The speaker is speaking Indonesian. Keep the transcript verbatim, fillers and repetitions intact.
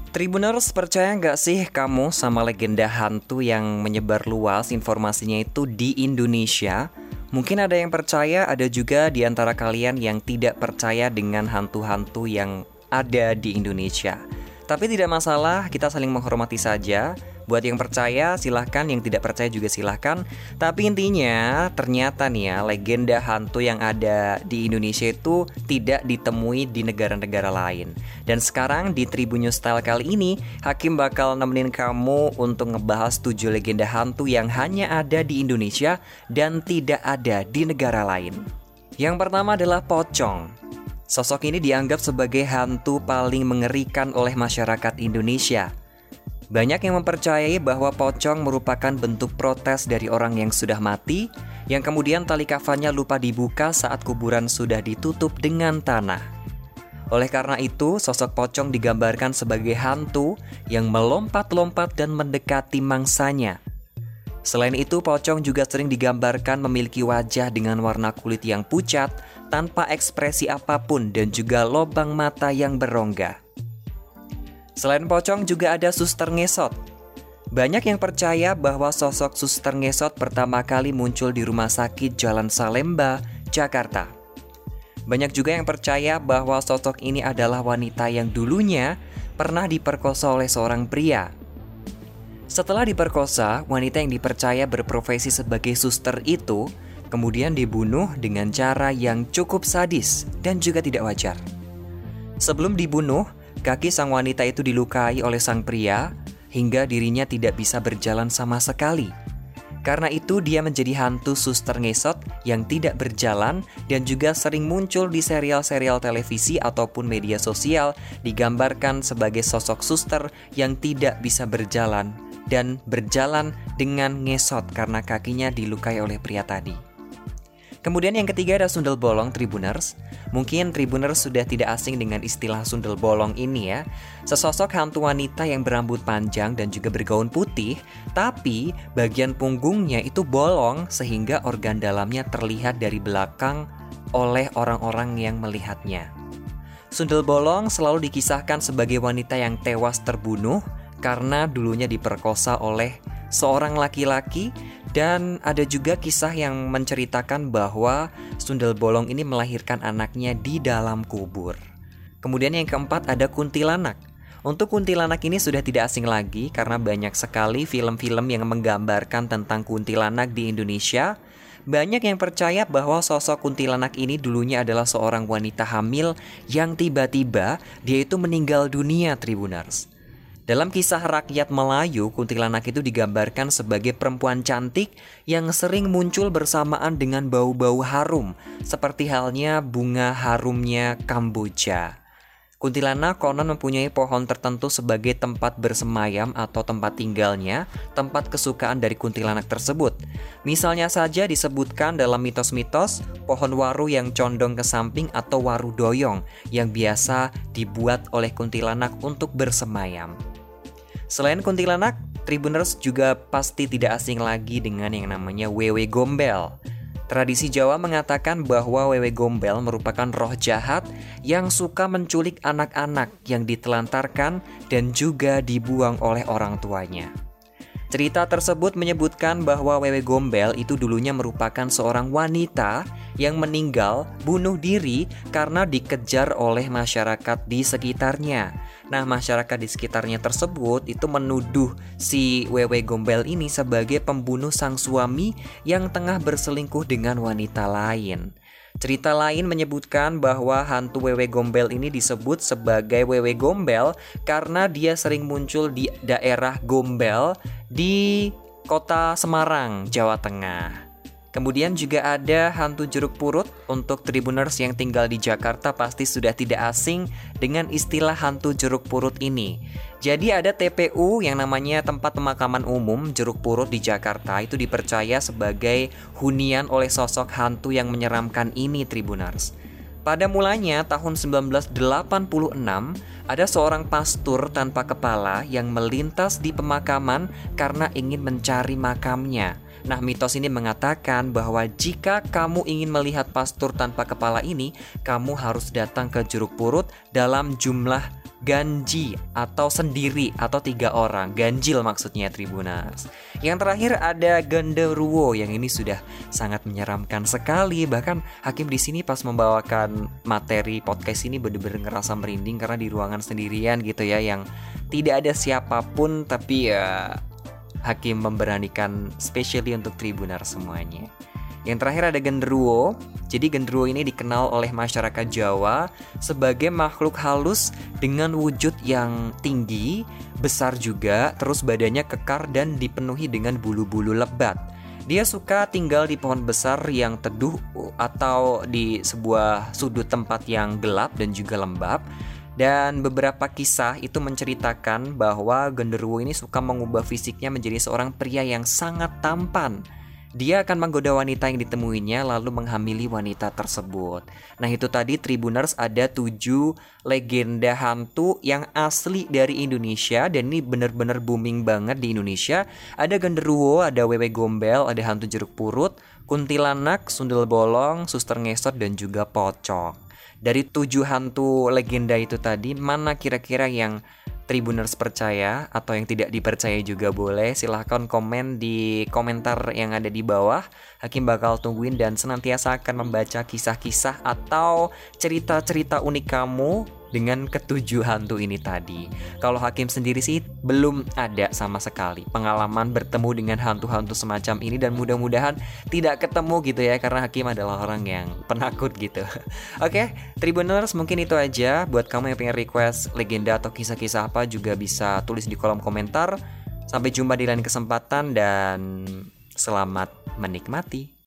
Tribuners, percaya nggak sih kamu sama legenda hantu yang menyebar luas informasinya itu di Indonesia? Mungkin ada yang percaya, ada juga di antara kalian yang tidak percaya dengan hantu-hantu yang ada di Indonesia. Tapi tidak masalah, kita saling menghormati saja. Buat yang percaya silahkan, yang tidak percaya juga silahkan. Tapi intinya ternyata nih ya, legenda hantu yang ada di Indonesia itu tidak ditemui di negara-negara lain. Dan sekarang di Tribun News Style kali ini, Hakim bakal nemenin kamu untuk ngebahas tujuh legenda hantu yang hanya ada di Indonesia dan tidak ada di negara lain. Yang pertama adalah pocong. Sosok ini dianggap sebagai hantu paling mengerikan oleh masyarakat Indonesia. Banyak yang mempercayai bahwa pocong merupakan bentuk protes dari orang yang sudah mati, yang kemudian tali kafannya lupa dibuka saat kuburan sudah ditutup dengan tanah. Oleh karena itu, sosok pocong digambarkan sebagai hantu yang melompat-lompat dan mendekati mangsanya. Selain itu, pocong juga sering digambarkan memiliki wajah dengan warna kulit yang pucat, tanpa ekspresi apapun dan juga lubang mata yang berongga. Selain pocong juga ada suster ngesot. Banyak yang percaya bahwa sosok suster ngesot pertama kali muncul di Rumah Sakit Jalan Salemba, Jakarta. Banyak juga yang percaya bahwa sosok ini adalah wanita yang dulunya pernah diperkosa oleh seorang pria. Setelah diperkosa, wanita yang dipercaya berprofesi sebagai suster itu kemudian dibunuh dengan cara yang cukup sadis dan juga tidak wajar. Sebelum dibunuh, kaki sang wanita itu dilukai oleh sang pria hingga dirinya tidak bisa berjalan sama sekali. Karena itu dia menjadi hantu suster ngesot yang tidak berjalan dan juga sering muncul di serial-serial televisi ataupun media sosial, digambarkan sebagai sosok suster yang tidak bisa berjalan dan berjalan dengan ngesot karena kakinya dilukai oleh pria tadi. Kemudian yang ketiga ada sundel bolong, Tribuners. Mungkin Tribuners sudah tidak asing dengan istilah sundel bolong ini ya. Sesosok hantu wanita yang berambut panjang dan juga bergaun putih, tapi bagian punggungnya itu bolong sehingga organ dalamnya terlihat dari belakang oleh orang-orang yang melihatnya. Sundel bolong selalu dikisahkan sebagai wanita yang tewas terbunuh karena dulunya diperkosa oleh seorang laki-laki. Dan ada juga kisah yang menceritakan bahwa sundel bolong ini melahirkan anaknya di dalam kubur. Kemudian yang keempat ada kuntilanak. Untuk kuntilanak ini sudah tidak asing lagi karena banyak sekali film-film yang menggambarkan tentang kuntilanak di Indonesia. Banyak yang percaya bahwa sosok kuntilanak ini dulunya adalah seorang wanita hamil yang tiba-tiba dia itu meninggal dunia, Tribuners. Dalam kisah rakyat Melayu, kuntilanak itu digambarkan sebagai perempuan cantik yang sering muncul bersamaan dengan bau-bau harum, seperti halnya bunga harumnya Kamboja. Kuntilanak konon mempunyai pohon tertentu sebagai tempat bersemayam atau tempat tinggalnya, tempat kesukaan dari kuntilanak tersebut. Misalnya saja disebutkan dalam mitos-mitos, pohon waru yang condong ke samping atau waru doyong yang biasa dibuat oleh kuntilanak untuk bersemayam. Selain kuntilanak, Tribuners juga pasti tidak asing lagi dengan yang namanya wewe gombel. Tradisi Jawa mengatakan bahwa wewe gombel merupakan roh jahat yang suka menculik anak-anak yang ditelantarkan dan juga dibuang oleh orang tuanya. Cerita tersebut menyebutkan bahwa wewe gombel itu dulunya merupakan seorang wanita yang meninggal bunuh diri karena dikejar oleh masyarakat di sekitarnya. Nah, masyarakat di sekitarnya tersebut itu menuduh si wewe gombel ini sebagai pembunuh sang suami yang tengah berselingkuh dengan wanita lain. Cerita lain menyebutkan bahwa hantu wewe gombel ini disebut sebagai wewe gombel karena dia sering muncul di daerah Gombel di kota Semarang, Jawa Tengah. Kemudian juga ada hantu jeruk purut. Untuk Tribuners yang tinggal di Jakarta pasti sudah tidak asing dengan istilah hantu jeruk purut ini. Jadi ada T P U yang namanya tempat pemakaman umum jeruk purut di Jakarta, itu dipercaya sebagai hunian oleh sosok hantu yang menyeramkan ini, Tribuners. Pada mulanya tahun sembilan belas delapan puluh enam, ada seorang pastur tanpa kepala yang melintas di pemakaman karena ingin mencari makamnya. Nah, mitos ini mengatakan bahwa jika kamu ingin melihat pastur tanpa kepala ini, kamu harus datang ke Jeruk Purut dalam jumlah ganji atau sendiri atau tiga orang. Ganjil maksudnya, Tribuners. Yang terakhir ada genderuwo, yang ini sudah sangat menyeramkan sekali. Bahkan Hakim di sini pas membawakan materi podcast ini bener-bener ngerasa merinding karena di ruangan sendirian gitu ya, yang tidak ada siapapun, tapi ya Hakim memberanikan specially untuk Tribuner semuanya. Yang terakhir ada genderuwo. Jadi genderuwo ini dikenal oleh masyarakat Jawa sebagai makhluk halus dengan wujud yang tinggi, besar juga, terus badannya kekar dan dipenuhi dengan bulu-bulu lebat. Dia suka tinggal di pohon besar yang teduh atau di sebuah sudut tempat yang gelap dan juga lembab. Dan beberapa kisah itu menceritakan bahwa genderuwo ini suka mengubah fisiknya menjadi seorang pria yang sangat tampan. Dia akan menggoda wanita yang ditemuinya lalu menghamili wanita tersebut. Nah, itu tadi Tribuners, ada tujuh legenda hantu yang asli dari Indonesia dan ini benar-benar booming banget di Indonesia. Ada genderuwo, ada wewe gombel, ada hantu jeruk purut, kuntilanak, sundel bolong, suster ngesot dan juga pocong. Dari tujuh hantu legenda itu tadi, mana kira-kira yang Tribuners percaya atau yang tidak dipercaya juga boleh. Silahkan komen di komentar yang ada di bawah. Hakim bakal tungguin dan senantiasa akan membaca kisah-kisah atau cerita-cerita unik kamu dengan ketujuh hantu ini tadi. Kalau Hakim sendiri sih belum ada sama sekali pengalaman bertemu dengan hantu-hantu semacam ini, dan mudah-mudahan tidak ketemu gitu ya, karena Hakim adalah orang yang penakut gitu. Oke, Tribuners, mungkin itu aja. Buat kamu yang pengen request legenda atau kisah-kisah apa juga bisa tulis di kolom komentar. Sampai jumpa di lain kesempatan dan selamat menikmati.